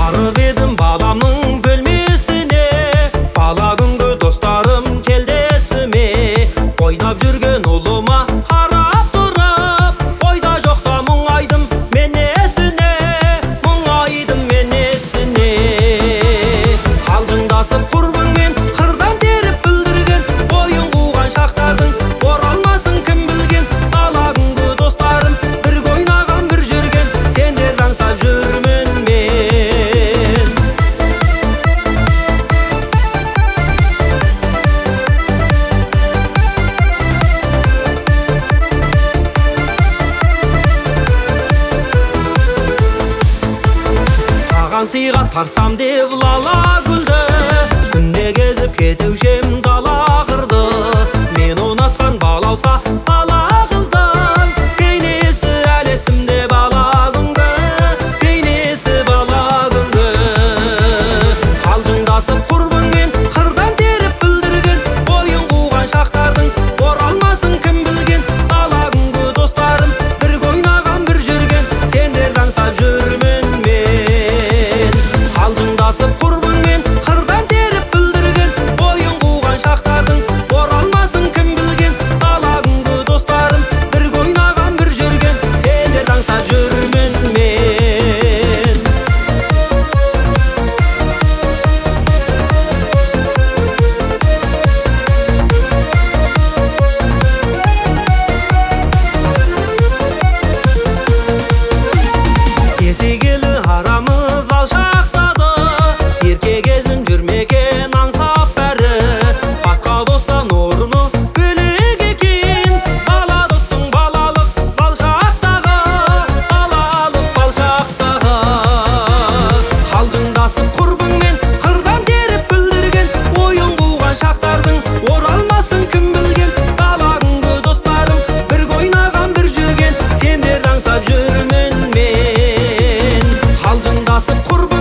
барып едім баламның бөлмесіне, бала күнгі достарым келді есіме. Ойнап жүрген ұлыма қарап тұрып, ойда жоқта мұңайдым мен есіне, мұңайдым мен есіне. Қалжыңдасып құрбыңмен қырдан теріп бүлдірген, ойын қуған шақтардың оралмасын кім білген. Бала күнгі достарым бірге ойнаған бір жүрген, сендерді аңсап жүрмін мен. Саған сыйға тартсам деп лала гүлді, күнде кезіп кетуші ем дала қырды. Мен ұнатқан балауса бала қыздың, бейнесі әлі есімде бала күнгі, бейнесі бала күнгі. Қалжыңдасып құрбыңмен қырдан теріп бүлдірген, ойын қуған шақтардың оралмасын кім білген. Бала күнгі достарым бірге ойнаған бір жүрген, сендерді аңсап жүрмін мен. Қалжыңдасып құрбыңмен қырдан теріп бүлдірген, ойын қуған шақтардың оралмасын кім білген. Бала күнгі достарым бірге ойнаған бір жүрген, сендерді аңсап жүрмін мен. Есегелі арамыз алшақтады, ерке кезін жүрмеген аңсап бәрі. Басқа достан орны бөлек екен, бала достың балалық балшақтағы, балалық балшақтағы. Қалжыңдасып құрбыңмен қырдан теріп бүлдірген, ойын қуған шақтардың оралмасын кім білген. Бала күнгі достарым бірге ойнаған бір жүрген, сендерді аңсап жүрмін мен. Қалжыңдасып құрбың